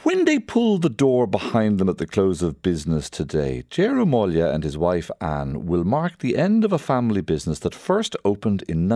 When they pull the door behind them at the close of business today, Ger O'Malley and his wife Anne will mark the end of a family business that first opened in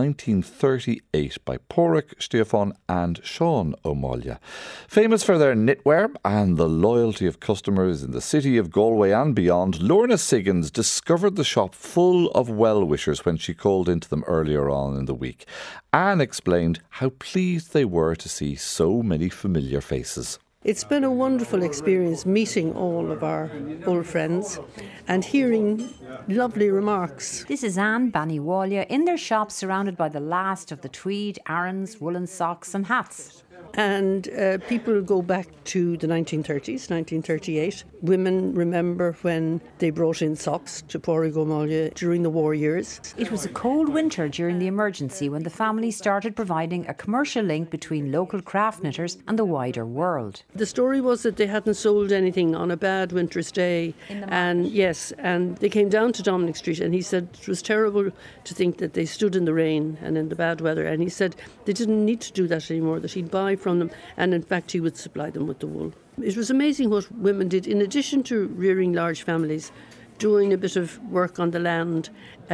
1938 by Pádraig, Stefan and Sean O'Malley. Famous for their knitwear and the loyalty of customers in the city of Galway and beyond, Lorna Siggins discovered the shop full of well-wishers when she called into them earlier on in the week. Anne explained how pleased they were to see so many familiar faces. It's been a wonderful experience meeting all of our old friends and hearing lovely remarks. This is Anne Bannywallia in their shop surrounded by the last of the tweed, arons, woolen socks and hats. And people go back to the 1930s, 1938. Women remember when they brought in socks to Pádraig O'Malley during the war years. It was a cold winter during the emergency when the family started providing a commercial link between local craft knitters and the wider world. The story was that they hadn't sold anything on a bad winter's day. And they came down to Dominic Street and he said it was terrible to think that they stood in the rain and in the bad weather. And he said they didn't need to do that anymore, that he'd buy from them, and in fact he would supply them with the wool. It was amazing what women did, in addition to rearing large families, doing a bit of work on the land,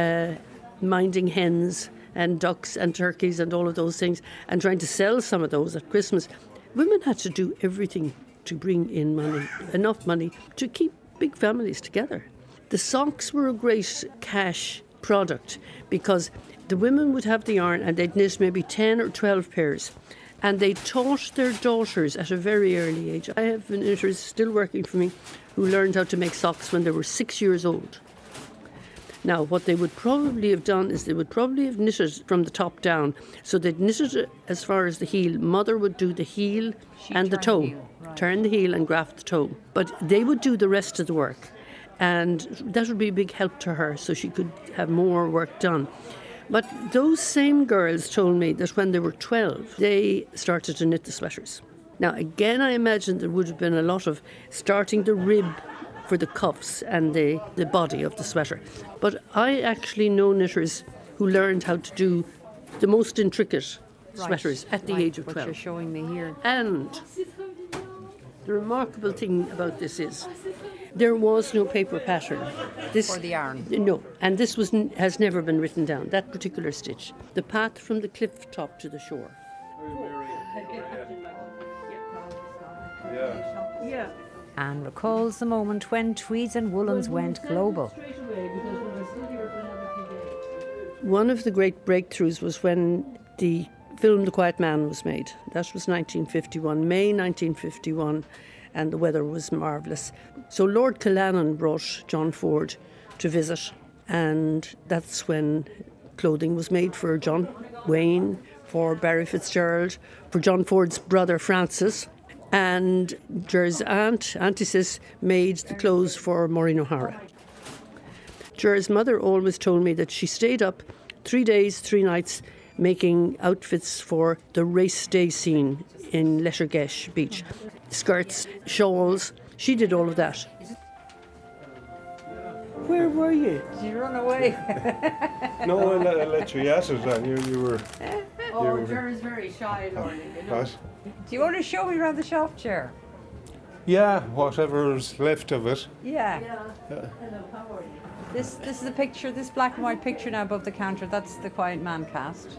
minding hens and ducks and turkeys and all of those things, and trying to sell some of those at Christmas. Women had to do everything to bring in money, enough money to keep big families together. The socks were a great cash product because the women would have the yarn and they'd knit maybe 10 or 12 pairs. And they taught their daughters at a very early age. I have knitters still working for me who learned how to make socks when they were 6 years old. Now, what they would probably have done is they would probably have knitted from the top down. So they'd knitted it as far as the heel. Mother would do the heel and the toe. Turn the heel and graft the toe. But they would do the rest of the work. And that would be a big help to her so she could have more work done. But those same girls told me that when they were 12, they started to knit the sweaters. Now, again, I imagine there would have been a lot of starting the rib for the cuffs and the body of the sweater. But I actually know knitters who learned how to do the most intricate sweaters at the age of 12. What you're showing me here. And the remarkable thing about this is there was no paper pattern. For the yarn? No, and this has never been written down, that particular stitch. The path from the cliff top to the shore. Yeah. Anne recalls the moment when tweeds and woolens went global. One of the great breakthroughs was when the film The Quiet Man was made. That was 1951, May 1951. And the weather was marvellous. So Lord Killannon brought John Ford to visit, and that's when clothing was made for John Wayne, for Barry Fitzgerald, for John Ford's brother Francis, and Ger's Auntie Sis, made the clothes for Maureen O'Hara. Ger's mother always told me that she stayed up 3 days, 3 nights, making outfits for the race day scene in Lettergesh Beach. Skirts, shawls, she did all of that. Where were you? Did you run away? No, I let you at it, and you were... Ger's very shy, Lorna. What? Do you want to show me around the shop, Ger? Yeah, whatever's left of it. Yeah. Hello, how are you? This is a picture, this black and white picture now above the counter, that's the Quiet Man cast.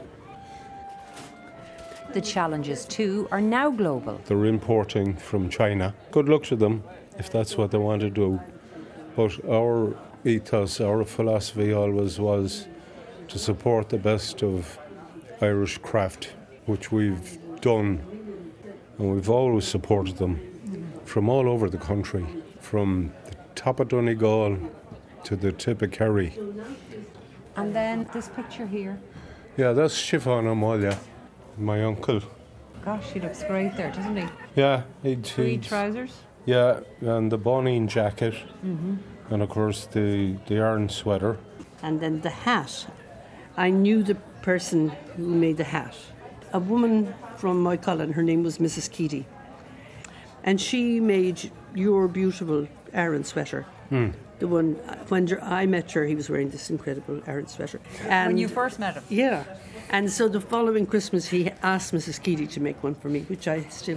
The challenges too are now global. They're importing from China. Good luck to them if that's what they want to do. But our ethos, our philosophy always was to support the best of Irish craft, which we've done. And we've always supported them from all over the country, from the top of Donegal to the tip of Kerry. And then this picture here. Yeah, that's Stefan O'Malley, my uncle. Gosh, he looks great there, doesn't he? Yeah, Tweed trousers. Yeah, and the Bonine jacket, and of course the yarn sweater. And then the hat. I knew the person who made the hat. A woman from Moycullen, her name was Mrs. Keady. And she made your beautiful Aran sweater. The one, when I met her, he was wearing this incredible Aran sweater. And when you first met him? Yeah. And so the following Christmas, he asked Mrs. Keady to make one for me, which I still have.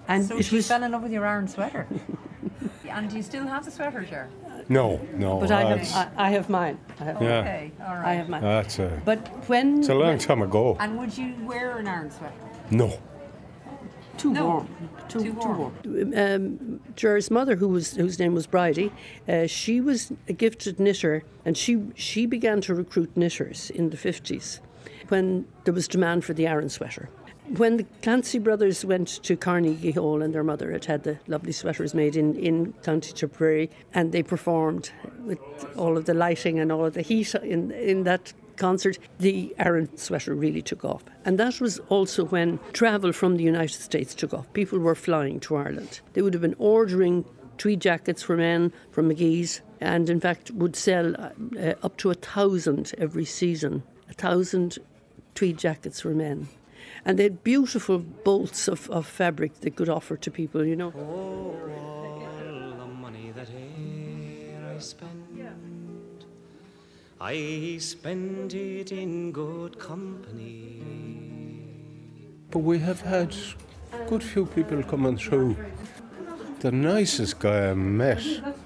And So it she was, fell in love with your Aran sweater. And do you still have the sweater, Ger? No. but I have mine. Yeah. Okay, all right. I have mine. But It's a long time ago. And would you wear an Aran sweater? No. Too No. warm. Too warm. Ger's mother, whose name was Bridie, she was a gifted knitter, and she began to recruit knitters in the 50s when there was demand for the Aran sweater. When the Clancy brothers went to Carnegie Hall, and their mother had the lovely sweaters made in County Tipperary, and they performed with all of the lighting and all of the heat in that concert, the Aran sweater really took off. And that was also when travel from the United States took off. People were flying to Ireland. They would have been ordering tweed jackets for men from McGee's, and in fact would sell up to 1,000 every season. 1,000 tweed jackets for men. And they had beautiful bolts of fabric they could offer to people, you know. Oh, all the money that e'er I spend, I spend it in good company. But we have had a good few people coming through. The nicest guy I met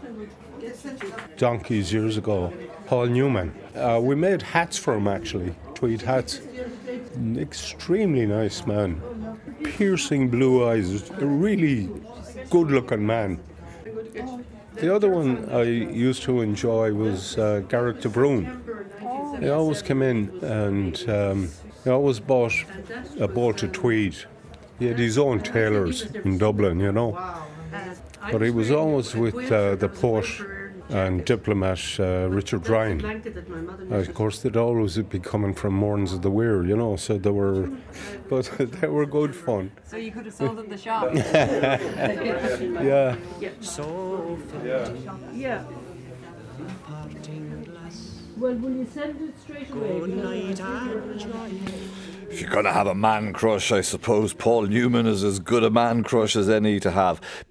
donkeys years ago, Paul Newman. We made hats for him, actually, tweed hats. An extremely nice man, piercing blue eyes, a really good-looking man. The other one I used to enjoy was Garrett de Bruyne. He always came in and he always bought a bolt of tweed. He had his own tailors in Dublin, you know. But he was always with the poet and diplomat Richard Ryan. Of course, they'd always be coming from Morns of the Weir, you know, so they were good fun. So you could have sold them the shop. Yeah. So Yeah. parting glass, Well, will you send it straight away? good night and joy. If you're going to have a man crush, I suppose Paul Newman is as good a man crush as any to have.